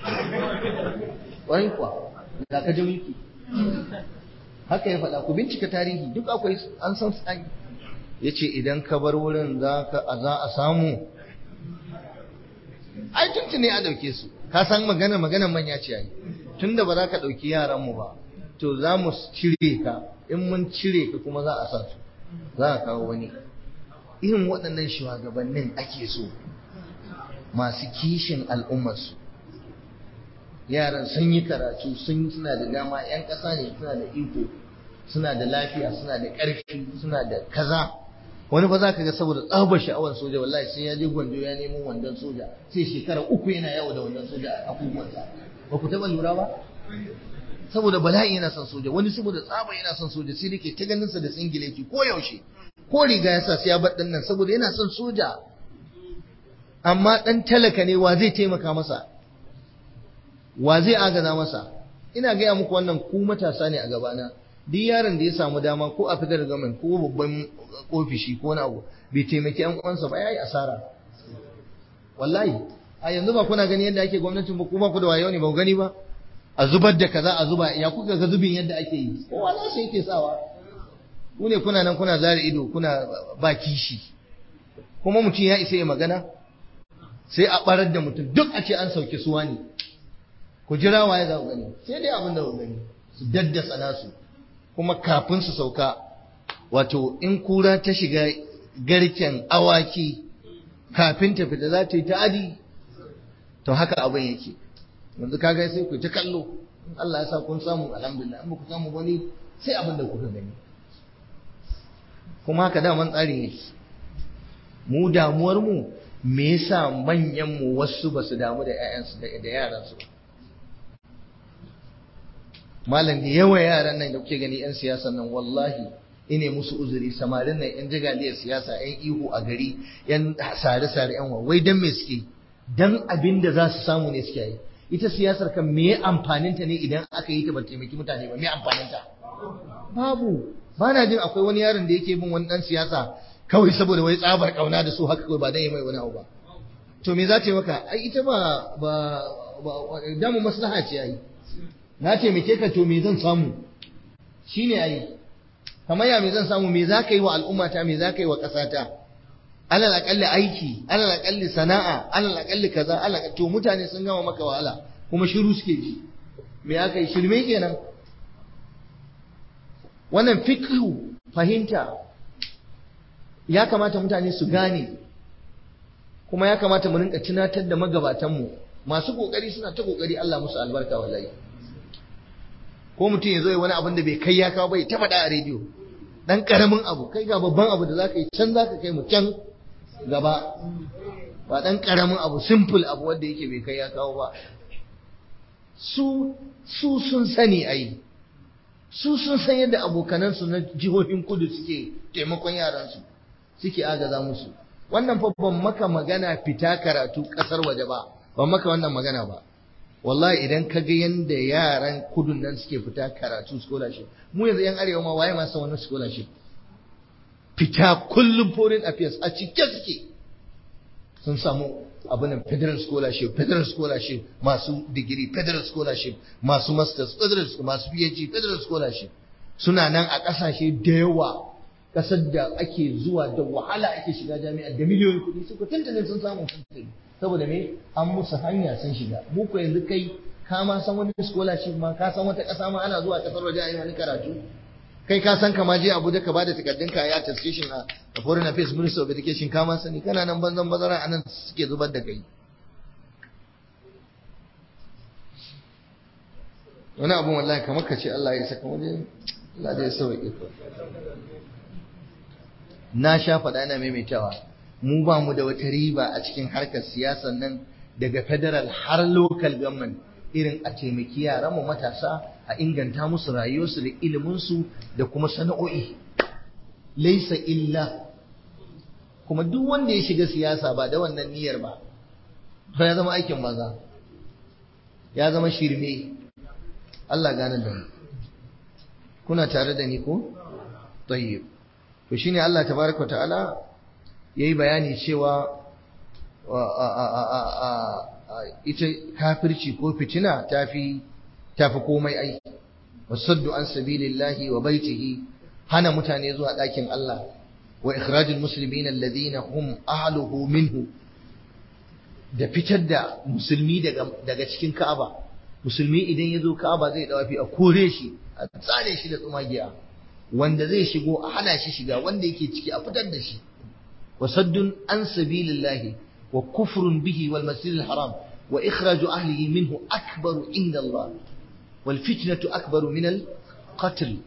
wani kuwa da ka ji mulki haka ya faɗa ku bincika tarihi duk akwai an san su an ya ce idan ka bar wurin za a samu ai tuntuni a ɗauke su ka san magana magana manya ce ai tunda ba za ka ɗauki yaranmu ba to za mu cire ka in mun cire ka kuma za a sa su za a kawo wani irin waɗannan shugabannin ake so masu kishin al'ummarsu yaran sun yi karatu sun suna da dama yan ƙasa ne suna da iko suna da lafiya suna da ƙarfi suna da kaza wani ba za ka ga saboda tsabar sha'awar soja wallahi sai ya je gwanjo ya nemo wandon soja sai shekara uku yana yawo da wandon soja a abubuwansa ba ku taɓa lura ba saboda bala'i yana son soja wani saboda tsaba yana son soja sai dake ta ganin sa da singileti ko yaushe ko riga yasa sai ya bar dan nan saboda yana son soja amma dan talaka ne wa zai taimaka masa wa zai agaza masa ina ga muku wannan ku matasa ne a gabana duk yaron da ya samu dama ko a fitar gamin ko babban ofishi ko na abu bai taimaki yan uwansa ba yayi asara wallahi a yanzu ba kuna gani yadda ake gwamnatin ba kuma ku da wayo ne ba ku gani ba a zubar da kaza a zuba ya kuka ga zubin yadda ake yi ko wala sai yake sawa ku ne kuna nan kuna zare ido kuna ba kishi kuma mutum ya isa ya magana sai a barar da mutum duk a ce an sauke suwa ne ku jira waye za ku gani sai dai abin da ku gani su daddasa nasu kuma kafin su sauka wato in kura ta shiga garken awaki kafin ta fita za ta yi ta'adi to haka abin yake yanzu kaga sai ku ta kallo in Allah ya sa kun samu alhamdulillah in ba ku samu wani sai abin da kuka gani kuma haka daman tsarin yake mu damuwar mu me yasa manyan mu wasu basu damu da ƴaƴansu da yaransu ba malam da yawa yaran nan da kuke gani ƴan siyasan nan wallahi ine musu uzuri samarin nan ƴan jagaliyar siyasa ƴan ihu a gari ƴan sare-sare ƴan wa wai dan me suke dan abin da za su samu ne suke yi ita siyasar kan me amfanin ta ne idan aka yi ta ba taimaki mutane ba me amfanin ta babu ba na jin akwai wani yaron da yake bin wani dan siyasa kawai saboda wai tsabar kauna da su haka kawai ba dan yi mai wani abu ba to me za ta yi maka ai ita ba ba damu maslaha ce ai na taimake ka to me zan samu shine ai kamar ya me zan samu me za ka yi wa al'ummata me za ka yi wa ƙasata alal aƙalli aiki alal aƙalli sana'a alal aƙalli kaza alal to mutane sun gama maka wahala kuma shiru suke ji me aka yi shirme kenan wannan fiqhu fahimta ya kamata mutane su gane kuma ya kamata mu rinka tunatar da magabatanmu masu kokari suna ta kokari Allah musu albarka wallahi ko mutum ya zo ya wani abin da bai kai ya kawo bai ta faɗa a rediyo dan karamin abu kai ga babban abu da zaka yi can zaka kai mu can gaba ba dan karamin abu simple abu wanda yake bai kai ya kawo ba su su sun sani ai su sun san yadda abokanansu na jihohin kudu suke taimakon yaransu suke agaza musu wannan fa ban maka magana fita karatu kasar waje ba ban maka wannan magana ba wallahi idan ka ga yanda yaran kudun nan suke fita karatu scholarship mu yanzu yan arewa ma waye ma san wannan scholarship fita kullum foreign affairs a cike suke sun samu abin federal scholarship federal scholarship masu digiri federal scholarship masu masters federal masu PhD federal scholarship suna nan a kasashe da yawa kasar da ake zuwa da wahala ake shiga jami'a da miliyoyin kuɗi suka tantance sun samu sun saboda me an musu hanya sun shiga mu ko yanzu kai ka ma san wani scholarship ma ka san wata ƙasa ma ana zuwa ƙasar waje a yi wani karatu kai ka san kama je Abuja ka bada takardun ka a attestation a Foreign Affairs Ministry of Education ka ma sani kana nan banzan bazara anan suke zubar da kai wani abun wallahi kamar ka ce Allah ya saka waje Allah da ya sauke na sha faɗa ina maimaitawa mu ba mu da wata riba a cikin harkar siyasar nan daga federal har local government irin a taimaki yaran mu matasa a inganta musu rayuwarsu da iliminsu da kuma sana'o'i laisa illa kuma duk wanda ya shiga siyasa ba da wannan niyyar ba to ya zama aikin maza ya zama shirme Allah gane da mu kuna tare da ni ko tayyib to shine Allah tabaraka ta'ala yayi bayani cewa ita kafirci ko fitina tafi tafi komai ai wasaddu an sabilillahi wa baitihi hana mutane zuwa ɗakin Allah wa ikhrajul muslimin alladhina hum ahluhu minhu da fitar da musulmi daga daga cikin Ka'aba musulmi idan yazo Ka'aba zai dawafi a kore shi a tsare shi da tsumagiya wanda zai shigo a hana shi shiga wanda yake ciki a fitar da shi wasaddun an sabilillahi wa kufrun bihi wal masjidil haram wa ikhraju ahlihi minhu akbaru inda Allah wal fitnatu akbaru min al qatl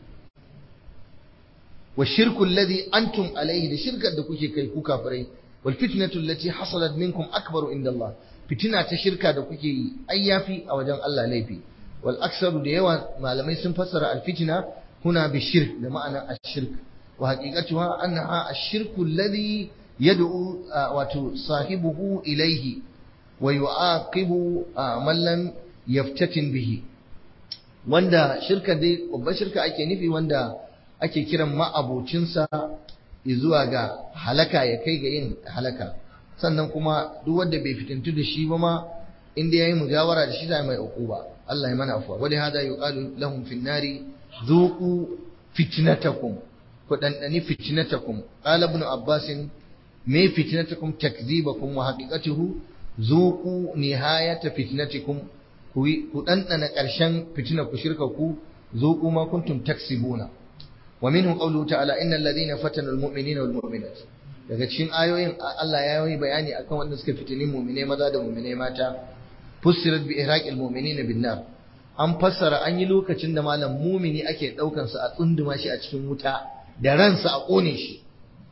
wa shirku alladhi antum alayhi da shirkar da kuke kai ku kafirai wal fitnatu allati hasalat minkum akbaru inda Allah fitina ta shirka da kuke yi ayyafi a wajen Allah laifi wal aksaru da yawa malamai sun fassara al fitna هنا بالشرك بمعنى الشرك وحقيقتها أنها الشرك الذي يدعو صاحبه إليه ويعاقب من لم يفتتن به wanda shirka dai babbar shirka ake nufi wanda ake kiran ma'abocinsa zuwa ga halaka ya kai ga yin halaka sannan kuma duk wanda bai fitintu da shi ba ma inda yayi mujawara da shi zai mai uquba Allah ya mana afwa wali hada yuqalu lahum fin nari dhuqu fitnatakum ku dandani fitnatakum qala ibn abbas me fitnatakum takdhibakum wa haqiqatuhu dhuqu nihayata fitnatikum ku ku dandana karshen fitnar ku shirka ku dhuqu ma kuntum taksibuna wa minhu qawluhu ta'ala innal ladina fatanu almu'minina wal mu'minat daga cikin ayoyin Allah ya yi bayani akan wanda suka fitini mu'mine maza da mu'mine mata fussirat bi ihraqil mu'minina bin nar an fassara an yi lokacin da malam mumini ake daukan sa a tsunduma shi a cikin wuta da ransa a kone shi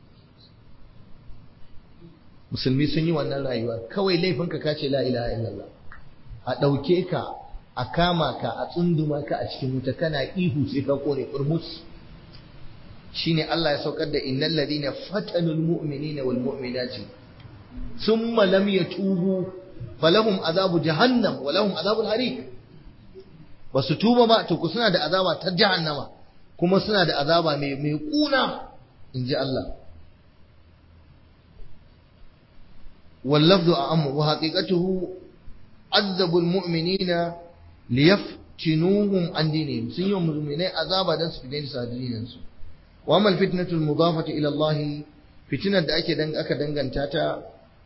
musulmi sun yi wannan rayuwa kawai laifinka ka ce la ilaha illallah a dauke ka a kama ka a tsunduma ka a cikin wuta kana ihu sai ka kone kurmus shine Allah ya saukar da innal ladina fatanul mu'minina wal mu'minati thumma lam yatubu falahum azabu jahannam wa lahum azabul hariq basu tuba ba to ku suna da azaba ta jahannama kuma suna da azaba mai mai kuna inji Allah wal lafzu a'am wa haqiqatuhu azabul mu'minina liyaftinuhum an dinihim sun yi mu'minai azaba dan su fidai sa dinin su wa amal fitnatul mudafati ila Allah fitnar da ake dan aka danganta ta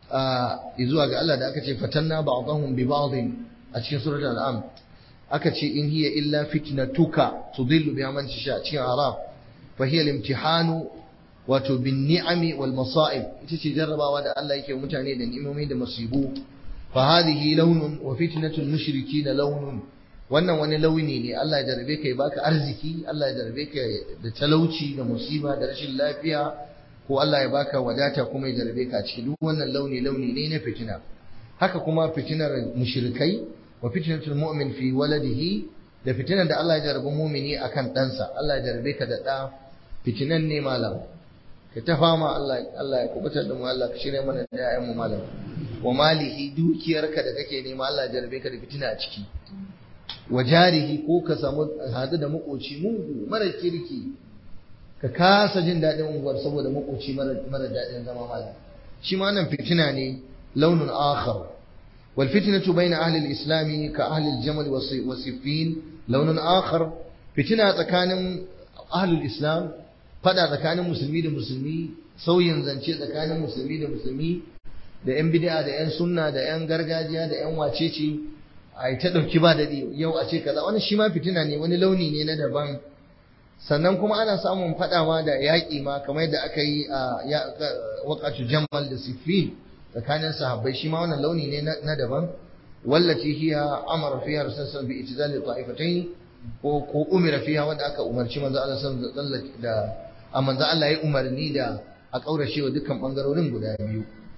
zuwa ga Allah da aka ce fatanna ba'dahum bi ba'd a cikin suratul an'am aka ce in hiya illa fitnatuka tudillu biha man tasha cikin arab fa hiya al-imtihanu wato bin ni'ami wal masa'ib ita ce jarrabawa da Allah yake mutane da ni'imomi da masibu fa hadhihi lawnun wa fitnatul mushrikin lawnun wannan wani launi ne Allah ya jarabe ka ya baka arziki Allah ya jarabe ka da talauci da musiba da rashin lafiya ko Allah ya baka wadata kuma ya jarabe ka a ciki duk wannan launi launi ne na fitina haka kuma fitinar mushrikai wa fitnatul mu'min fi waladihi da fitinar da Allah ya jarabe mu'mini akan ɗansa Allah ya jarabe ka da ɗa fitinan ne malam ka ta fama Allah Allah ya kubutar da mu Allah ka shirya mana da ƴaƴan mu malam wa malihi dukiyarka da kake nema Allah ya jarabe ka da fitina a ciki wa jarihi ko ka samu hadu da makoci mugu mara kirki ka kasa jin daɗin unguwar saboda makoci mara daɗin zama malam shi ma nan fitina ne launin akhar wal fitnatu bayna ahli al-islam ka ahli al-jamal wa siffin launin akhar fitina tsakanin ahli al-islam fada tsakanin musulmi da musulmi sauyin zance tsakanin musulmi da musulmi da yan bid'a da yan sunna da yan gargajiya da yan wacece ai ta dauki ba dadi yau a ce kaza wannan shi ma fitina ne wani launi ne na daban sannan kuma ana samun fadawa da yaƙi ma kamar yadda aka yi a waƙatu jamal da siffin tsakanin sahabbai shi ma wannan launi ne na daban wallati hiya amara fiha rasul bi itizali ta'ifatayn ko ko umira fiha wanda aka umarci manzo Allah sallallahu alaihi da a manzo Allah ya umarni da a kaurace wa dukkan bangarorin guda biyu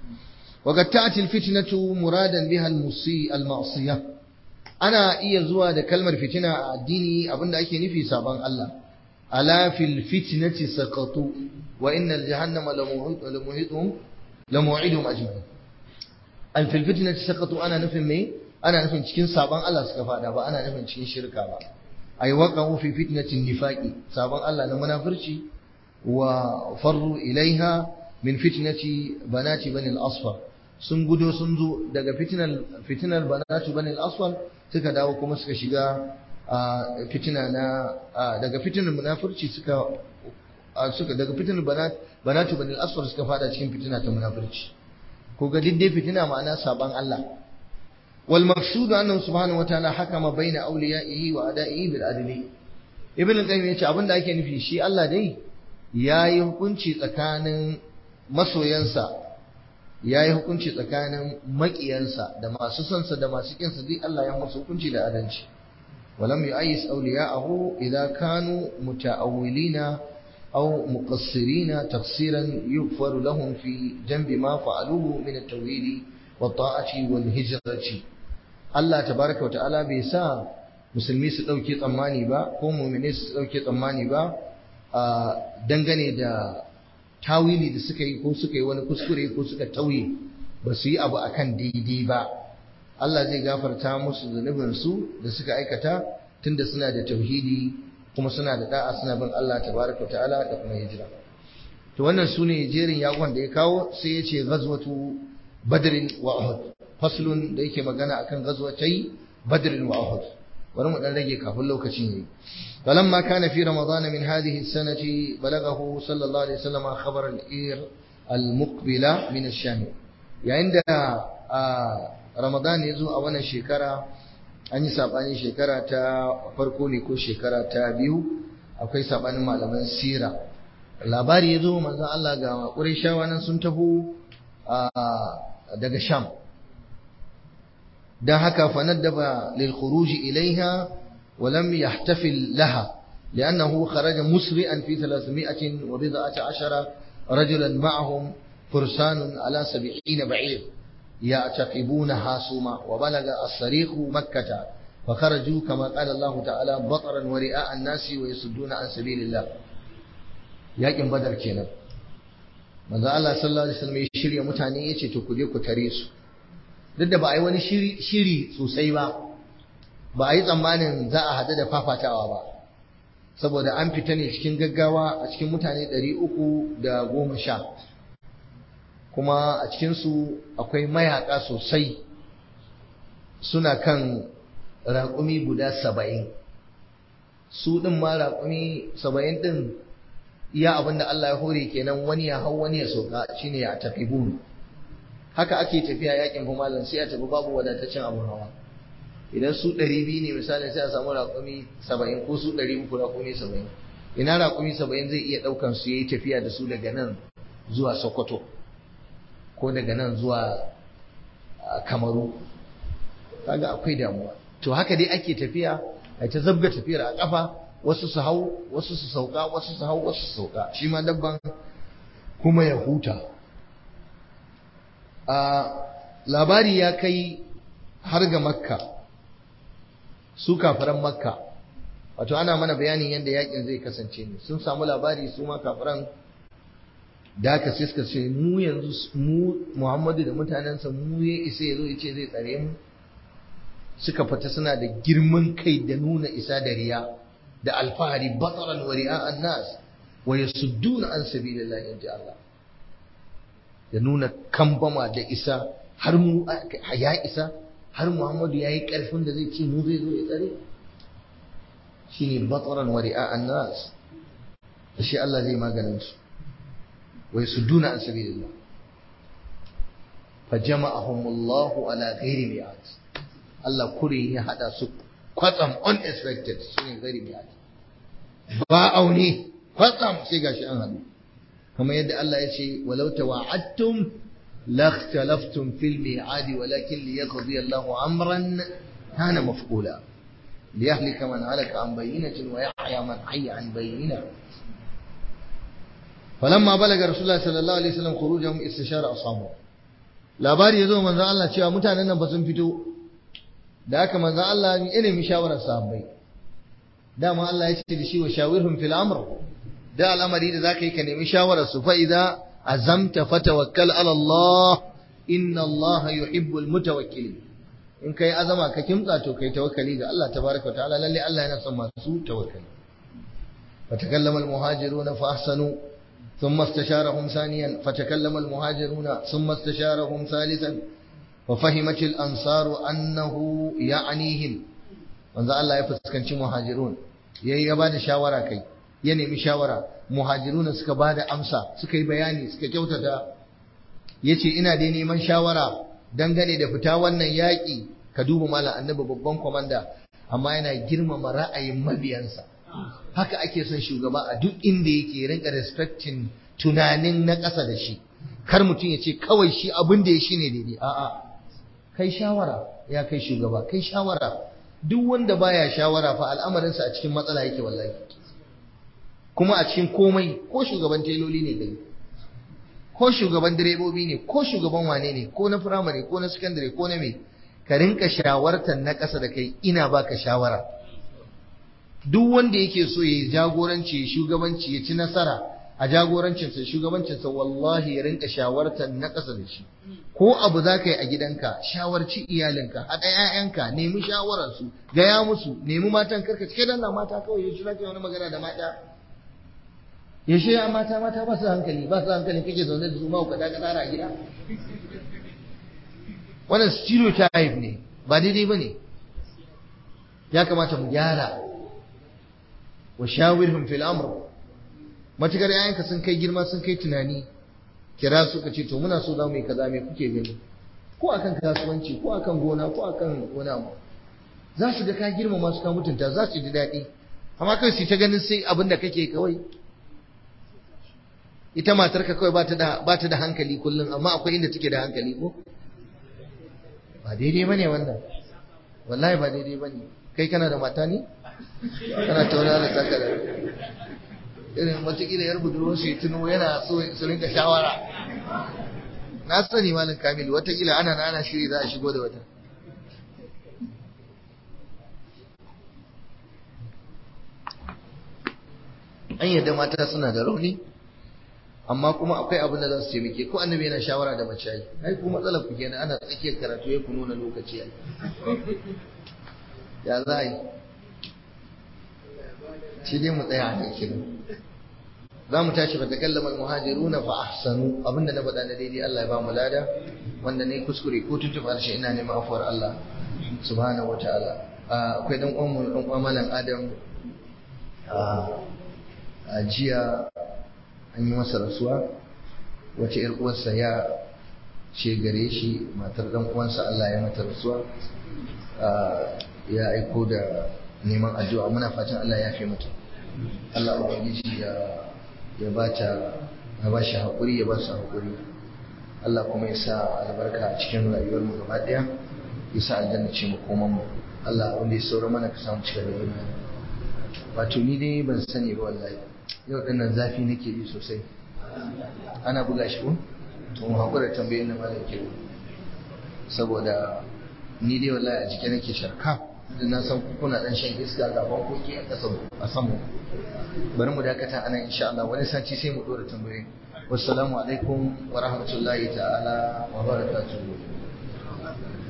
وقد تأتي الفتنة مرادا بها المصي المعصية أنا إيه زوا ده كلمة فتنة الديني أبدا أكي نفي سابان الله ألا في الفتنة سقطوا وإن الجهنم لموعدهم لموعدهم أجمعين أن في الفتنة سقطوا أنا نفهم مي أنا نفهم cikin saban Allah suka fada ba ana nufin cikin shirka ba ay waqa'u fi fitnatin nifaqi saban Allah na munafirci wa farru ilaiha min fitnati banati bani al-asfar sun gudo sun zo daga fitinar fitinar banatu bani al-asfar suka dawo kuma suka shiga fitina na daga fitinar munafurci suka suka daga fitinar banatu bani al-asfar suka fada cikin fitina ta munafurci ko ga diddai fitina ma'ana saban Allah wal maqsud annahu subhanahu wataala hakama baina awliyaihi wa adaihi bil adli ibn al-qayyim yace abinda ake nufi shi Allah dai yayi hukunci tsakanin masoyansa ya yi hukunci tsakanin maƙiyansa da masu sonsa da masu ƙinsa duk Allah ya musu hukunci da adalci walam yu'ayyis awliya'ahu idza kanu muta'awwilina aw muqassirina tafsiran yughfaru lahum fi janbi ma fa'aluhu min at-tawhid wa ta'ati wal hijrati Allah tabaaraka wa ta'ala bai sa musulmi su dauke tsammani ba ko mu'mini su dauke tsammani ba dangane da tawili da suka yi ko suka yi wani kuskure ko suka tauye ba su yi abu akan daidai ba Allah zai gafarta musu zunubin su da suka aikata tunda suna da tauhidi kuma suna da da'a suna bin Allah tabaraka ta'ala da kuma hijira to wannan sune jerin yaƙon da ya kawo sai ya ce ghazwatu badrin wa uhud faslun da yake magana akan ghazwatai badrin wa uhud bari mu dan rage kafin lokacin yayi falamma kana fi ramadan min hadhihi as-sanati balaghahu sallallahu alaihi wasallam khabar al-ir al-muqbila min ash-sham yayin da ramadan ya zo a wannan shekara an yi sabani shekara ta farko ne ko shekara ta biyu akwai sabanin malaman sira labari ya zo manzon Allah ga Qurayshawa nan sun taho daga Sham dan haka fanaddaba lil khuruj ilaiha wa lam yahtafil laha لأنه خرج مسرعا في ثلاثمائة وبضعة عشر رجلا معهم فرسان على سبعين بعير يعتقبونها سوما وبلغ الصريخ مكة فخرجوا كما قال الله تعالى بطرا ورئاء الناس ويصدون عن سبيل الله yakin badar kenan manzo Allah sallallahu alaihi wasallam ya shirya mutane yace to ku je ku tare su duk da ba a yi wani shiri shiri sosai ba ba a yi tsammanin za a hada da fafatawa ba saboda an fita ne cikin gaggawa a cikin mutane ɗari uku da goma sha kuma a cikin su akwai mayaka sosai suna kan raƙumi guda saba'in su ɗin ma raƙumi saba'in ɗin iya abin da Allah ya hore kenan wani ya hau wani ya sauka shine ya tafi buru haka ake tafiya yakin humalan sai a tafi babu wadataccen abun hawa idan su ɗari biyu ne misali sai a samu raƙumi saba'in ko su ɗari uku raƙumi saba'in ina raƙumi saba'in zai iya ɗaukan su yayi tafiya da su daga nan zuwa Sokoto ko daga nan zuwa Kamaru kaga akwai damuwa to haka dai ake tafiya ai ta zabga tafiyar a kafa wasu su hau wasu su sauka wasu su hau wasu su sauka shi ma dabban kuma ya huta a labari ya kai har ga makka su kafiran makka wato ana mana bayanin yadda yakin zai kasance ne sun samu labari su ma kafiran da aka sai suka ce mu yanzu mu Muhammadu da mutanensa mu ya isa ya zo ya ce zai tsare mu suka fita suna da girman kai da nuna isa da riya da alfahari bataran wa ri'a'an nas wa yasudduna an sabilillahi inji Allah da nuna kambama da isa har mu ya isa har Muhammadu yayi karfin da zai ce mu zai zo ya tsare shine bataran wa ri'a'an nas shi Allah zai maganin su wa yasudduna an sabilillah fajama'ahumullahu ala ghairi mi'ad Allah kure ya hada su kwatsam unexpected shine ghairi mi'ad ba aune kwatsam sai gashi an hadu kamar yadda Allah ya ce walau tawa'adtum lakhtalaftum fil mi'ad walakin liyaqdi Allahu amran kana maf'ula liyahlika man halaka an bayyinatin wa yahya man hayya an bayyina falamma balaga rasulullahi sallallahu alaihi wasallam khurujahum istishara ashabu labari yazo manzo Allah cewa mutanen nan ba sun fito da haka manzo Allah ya nemi shawarar sahabbai dama Allah ya ce da shi wa shawirhum fil amr da al'amari da zaka yi ka nemi shawarar su fa idza azamta fatawakkal ala Allah inna Allah yuhibbul mutawakkilin in kai azama ka kimtsa to kai tawakkali ga Allah tabaaraka wa ta'ala lalle Allah yana son masu tawakkali fatakallama al muhajiruna fa ahsanu ثم استشارهم ثانيا فتكلم المهاجرون ثم استشارهم ثالثا وفهمت الأنصار أنه يعنيهم wanzu Allah ya fuskanci muhajirun yayi ya bada shawara kai ya nemi shawara muhajiruna suka bada amsa suka yi bayani suka kyautata yace ina da neman shawara dangane da fita wannan yaki ka duba mallan annabi babban komanda amma yana girmama ra'ayin mabiyansa haka ake son shugaba a duk inda yake rinka respecting tunanin na ƙasa da shi kar mutum ya ce kawai shi abin da ya shi ne daidai a'a kai shawara ya kai shugaba kai shawara duk wanda baya shawara fa al'amarinsa a cikin matsala yake wallahi kuma a cikin komai ko shugaban teloli ne kai ko shugaban direbobi ne ko shugaban wane ne ko na firamare ko na sakandare ko na me ka rinka shawartar na ƙasa da kai ina baka shawara duk wanda yake so ya jagoranci ya shugabanci ya ci nasara a jagorancinsa shugabancinsa wallahi ya rinka shawartar na ƙasa da shi ko abu za ka yi a gidanka shawarci iyalinka haɗa 'ya'yanka nemi shawararsu gaya musu nemi matan karka cike da mata kawai ya shira kai wani magana da mata ya shi ya mata mata ba su hankali ba su hankali kake zaune da su ma ka daga tsara a gida wannan stereotype ne ba daidai ba ne ya kamata mu gyara wa shawirhum fil amr matukar yayanka sun kai girma sun kai tunani kira su ka ce to muna so za mu yi kaza me kuke gani ko akan kasuwanci ko akan gona ko akan gona mu za su ga ka girma masu ka mutunta za su ji daɗi amma kai su ta ganin sai abin da kake kawai ita matarka kawai ba ta da ba ta da hankali kullum amma akwai inda take da hankali ko ba daidai bane wannan wallahi ba daidai bane kai kana da mata ne kana tauna da taka da irin watakila yar budurwar shi tuno yana so su rinka shawara na sani malam Kamilu watakila ana na ana shiri za a shigo da wata an yadda mata suna da rauni amma kuma akwai abin da za su taimake ko annabi yana shawara da mace ai ai ku matsalar ku kenan ana tsakiyar karatu ya ku nuna lokaci ai ya za yi shi dai mu tsaya a cikin za mu tashi fa takallama almuhajiruna fa ahsanu abinda na faɗa na daidai Allah ya ba mu lada wanda ne kuskure ko tuntuɓa harshe ina neman afuwar Allah subhanahu wataala akwai dan uwan mu dan uwan malam Adam a jiya an yi masa rasuwa wace yar uwarsa ya ce gare shi matar dan uwansa Allah ya mata rasuwa ya aiko da neman addu'a muna fatan Allah ya fi mata Allah ubangiji ya ya bata ya ba shi hakuri ya ba su hakuri Allah kuma ya sa albarka a cikin rayuwar mu gaba daya ya sa aljanna ce mu koman mu Allah wanda ya saura mana ka samu cikin rayuwa wato ni dai ban sani ba wallahi yau din nan zafi nake yi sosai ana buga shi ko to mu hakura tambayoyin da malam ke saboda ni dai wallahi a jike nake sharka da na san kuna dan shan iska ga bankoki a kasan a samu bari mu dakata anan insha Allah wani sati sai mu dora tambayoyi wassalamu alaikum wa rahmatullahi ta'ala wa barakatuh